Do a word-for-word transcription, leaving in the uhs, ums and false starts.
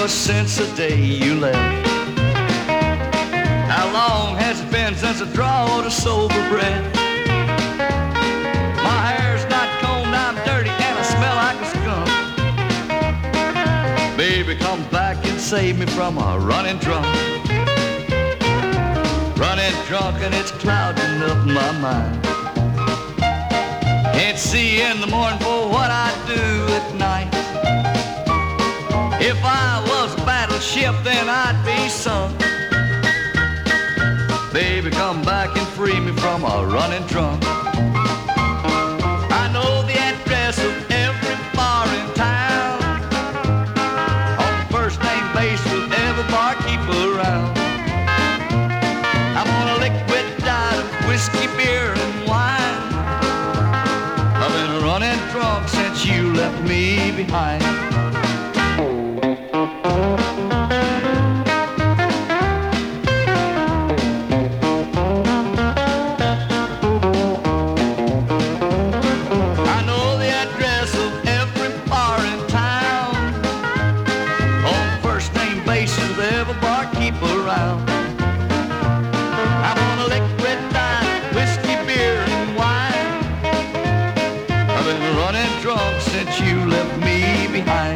ever since the day you left. How long has it been since I drawed a sober breath? My hair's not combed, I'm dirty, and I smell like a skunk. Baby, come back and save me from a running drunk. Running drunk and it's clouding up my mind. Can't see in the morning for what I do at night. If I was a battleship, then I'd be sunk. Baby, come back and free me from a running drunk. I know the address of every bar in town, on the first name base with every barkeeper around. I'm on a liquid diet of whiskey, beer, and wine. I've been running drunk since you left me behind. Since you left me behind.